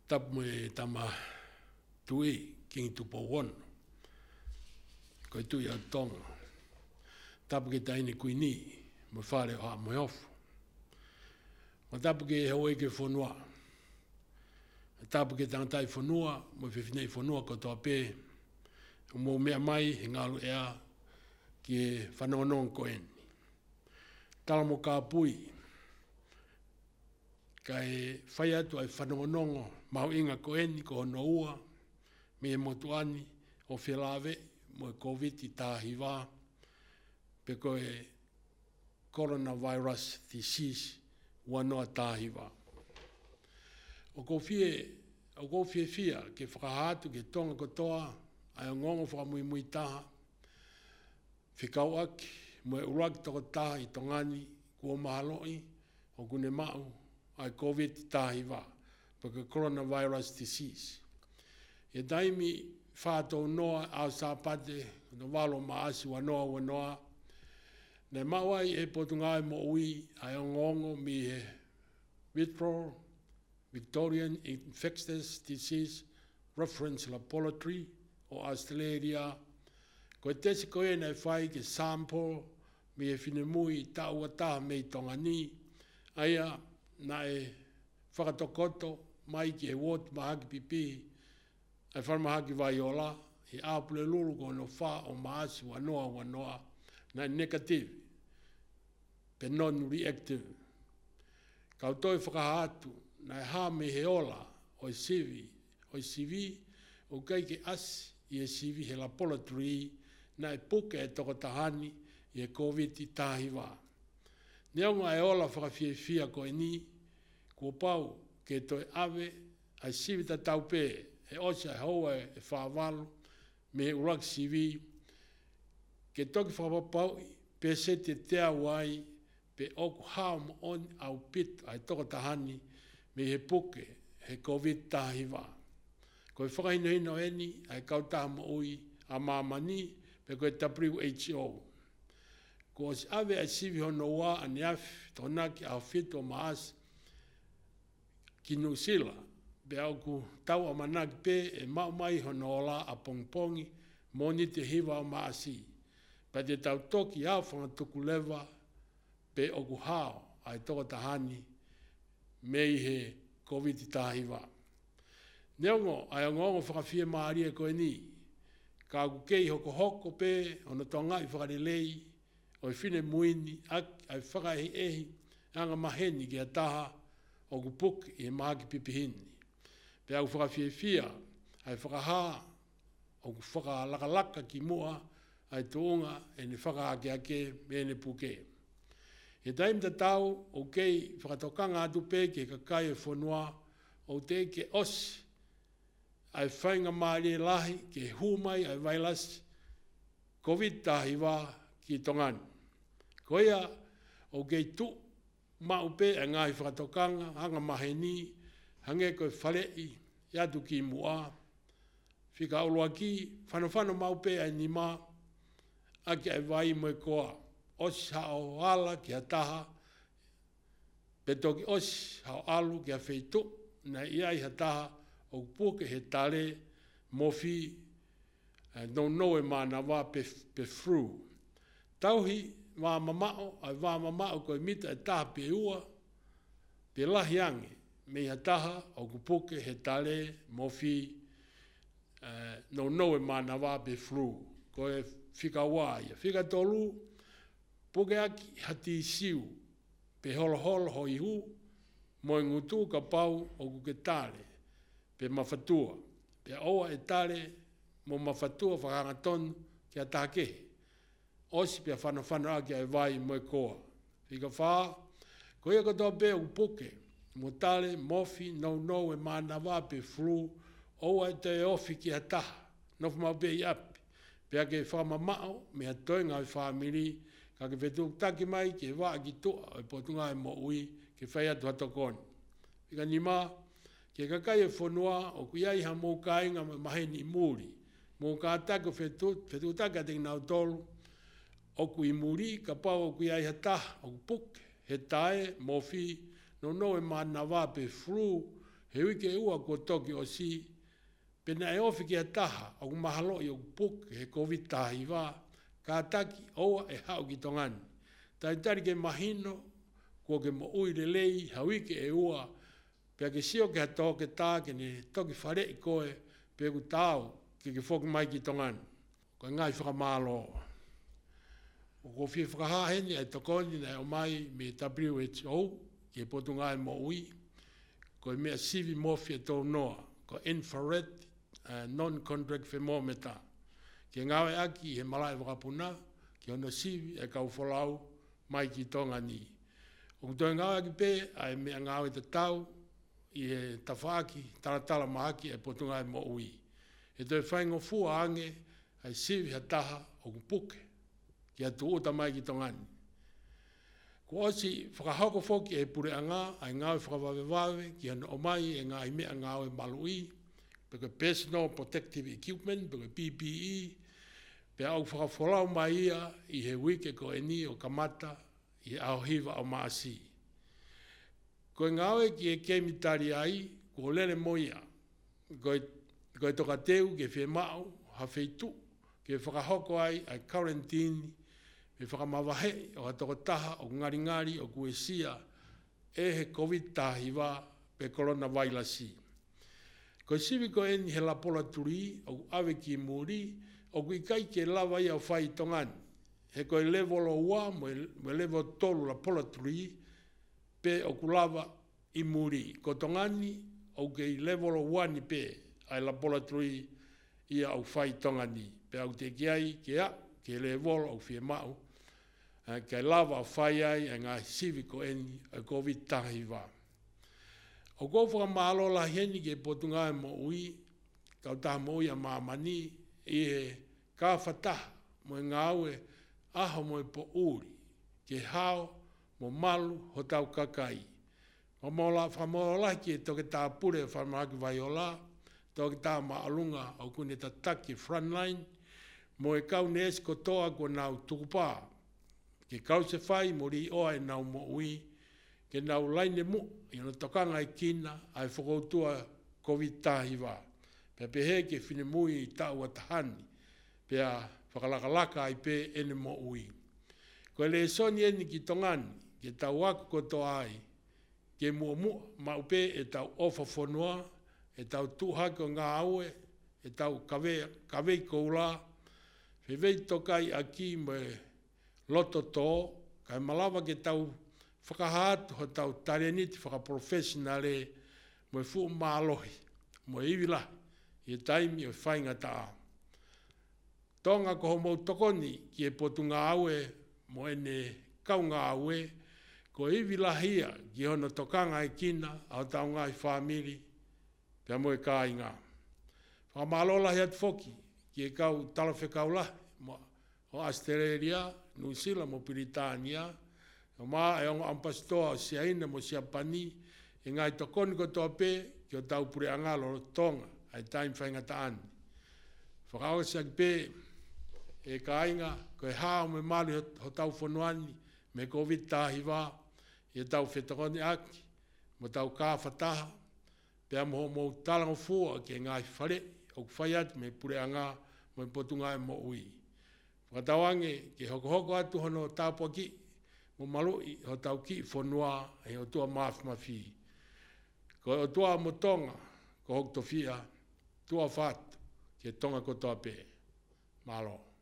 tap me tama tui king tu po won ko tu ya tong tap ke tai ni kuini mo fare ha mo off mo tap ke hoe ke fonua tap ke tang tai fonua mo fe finei fonua ko to pe mo me mai ngalu ea ke whanonong ko en tala mo ka pui kai whai atu ai whanongonongo mau inga ko eni ko no ua me motuani o whilawe mo COVID i tāhiwa pe ko e coronavirus disease wanoa tāhiwa. O ko fie fia ke whakahatu ke tonga kotoa ai o ngongo whakamui mui taha whikau aki mo e uraki toko taha i tongani kua mahaloi o kune mau ai COVID tāhiwa, porque coronavirus disease. E taimi whātou noa au sāpate, no walo maasi wanoa, ne mawai e potungai mo ui ai ongongo mi he withdrawal, Victorian Infectious Disease Reference Laboratory o Australia, ko e tesi ko e nei whai ke sample mi e whinemui taua taha mei tongani, aia na e whakatokoto mai ki e wot mahaki pipi ai whanmahaki vai ola i apule lulu ko no wha o maasi wanoa na negative pe non-reactive kau toi whakahatu na e hame he ola o CV o kai ke asi i e CV he laboratory na e puke e toko tahani i e COVID i tāhiwa. Neonga e ola whakawhiawhia ko e ni, kua pau ke toi awe, ai sivita taupe, e osa e hoa e whawalu, me urak CV, ke toki whakapau, pe se te tea wai, pe oku hao mo on au pit, ai toko tahani, me he puke, he COVID tāhiwa. Ko e whakahinohino eni, ai kautaha mo ui, a mamani, pe koe tapriu HO. Ko si ave ai sivi hono wā ane afi, tōna ki au whito maas ki Nusila, be au ku tau a manaki pe e mau mai hono ola a pongpongi, moni te hiwa o maasi. Pa te tau toki au whanga tuku lewa, pe o ku hao ai toko tahani, mei he COVID tāhiwa. Neongo ai ngongo whakawhia maari e koe ni, ka ku kei hoko pe, ono tongai whakarelei, o i whine muini, ai whakahi ehi, anga maheni ki a taha, o ku puke i mahaki pipihini. Pe au whakawhiawhia, ai whakaha, o ku whakalakalaka ki mua, ai tuunga, e ne whakahakeake, me ne puke. E taim ta tau, o kei whakatokanga atu pe, ke kakai e whanua, o te ke osi, ai whainga maari e lahi, ke humai, ai vailasi, COVID tāhiwa ki tongani. Koia, o kei tu, maupe e ngai whakatokanga, hanga maheni, hange koe whalei, iatu ki mua, whika ulua ki, whanawhano maupe e nima, ake ai vai moe koa, osi hao ala ki a taha, pe toki osi hao alu ki a wheitu, na iai ha taha, o puke he tale, mofi, no e mana wā pe fru. Tauhi, wā mamao, ai wā mamao koe mita e taha pe ua, pe lahi ange, me ha taha, o kupuke he tale, mofi, no e mana wā pe fru. Koe whika wāia. Whika tolu, puke aki hati siu, pe holo ho ihu, mo ngutu ka pau o kuke tale, pe mawhatua. Pe oa e tale, mo mawhatua whakangatonu ki a tākehe. Osi pia whanawhana aki ai vai moe koa. Whika whaa, koia katoa pe o puke, mo tale, mofi, no e mana wā pe flu, oa e te ofi ki a taha, nofu mau pe i api. Pea ke whamamao, me a toinga ai whamiri, ka ke whetuk taki mai, ke wā ki tua, e potunga e mo ui, ke whai atu hatokoni. Whika nima, ke kakai e whanua, o kuiai ha mō kāinga maheni muri, mō kā tako whetuk taki a te nau tolu, o kui muri, ka pau o kuiai ha taha, o puke, he tae, mofi, no e mana wā pe flu, he wiki e ua ko toki o si, pena e ofi ki a taha, o mahalo i o puk he COVID tahi wā, ka taki oa e hau ki tongani. Tai tari ke mahino, ko ke mo ui le lei, hawike e ua, pia ke sio ke hato ke tā, ke ne toki whare i koe, pia ku tāu, ke whoki mai ki tongani. Ko ngai whakamālo. O ko whia whakahaheni ai tokoni na o mai me WHO, ke potu ngai mo ui, ko e mea sivi mofi e tō noa, ko infrared non-contract thermometer. Ke ngawe aki he malai wakapuna, ke ono sivi e kau wholau mai ki tongani. O kutoi ngawe aki pe, ai mea ngawe te tau, i he tawhaaki, taratala maaki e potu ngai mo ui. E toi whaingo fua ange, ai sivi hataha o kupuke, ki atu uta mai ki tongani. Ko osi whakahoko whoki e pure anga, ai ngawe whakawawewawe, ki ano o mai e ngai mea ngawe malui, peke personal protective equipment, peke PPE, pe au whakawholau mai ia, i he wike ko e ni o kamata, i au hiva o maasi. Ko ngawe ki e kemitari ai, ko lele moia, ko e toka teu, ke whe mau, ha wheitu, ke whakahoko ai, ai quarantine, me whakamawahe o hatoko taha o ngari o kuesia e he COVID tahi wā pe coronavirus. Ko sivi ko eni he lapola turi o awe ki muri o kui kai ke lava ia o whai tongani. He koe level o ua mo level tolu lapola turi pe o kulava i muri. Ko tongani o kei level o ua ni pe ai lapola turi ia o whai tongani. Pe au te kiai ke a ke level o whie mau. Ke lava o whai ai e ngā sivi ko eni a COVID tahi wā. O ko whakamalo la heni ke potunga e mo ui, kau taha mo ui a mamani, i he ka whataha mo e ngāue aho mo e po uri, ke hao mo malu ho tau kakai. Whamola ki e toke tā pure whamaki vai o la, toke tā maalunga au kune tataki frontline, mo e kau ne esko toa ko nau tukupā, ke kau se whai mo ri oa e nau mo ui, ke nau laine mu, i ono tokanga i kina, ai whakoutua COVID tahi wā. Pea pehe ke whine mui i tau atahani, pea whakalakalaka ai pe ene mo ui. Ko le soni eni ki tongani, ke tau aku koto ai, ke mua maupe e tau ofa whanua, e tau tuhake o ngā aue, e tau kawei koula, whewei tokai aki mo loto tō, kai malawa ke tau whakahatu ho tau tareniti whakaprofessionale mo e fu maalohi, mo e iwila, i e taimi o whainga taa. Tonga ko homo tokoni ki e potu ngā aue, mo ene kau ngā aue, ko iwila hia ki hono tokanga e kina, au tau ngā i whamiri, pia mo e kā i ngā. Whakamalola hiat foki, ki e kau talawhekaulah, o Australia, New Zealand, mo Piritania, o maa e ongo ampastoa o siaina mo siapani, e ngai tokoni ko toa pe, ki o tau pure angalo o tonga, ai taim whainga taani. Whakao siak pe, e ka inga, ko e hao me mali ho tau whanuani, me COVID tahi wā, e tau whetokoni aki, mo tau kā whataha, pea mo talango fua ki e ngai whare, o kwhaiat me pure anga, mo potunga e mo ui. Whakatawange, ke hoko atu hono tāpua ki, mo malui ho tau ki whanua e o tua mafi. Ko o tua mo tonga, ko hok tofia, tua whatu, ke tonga ko toa pe. Malo.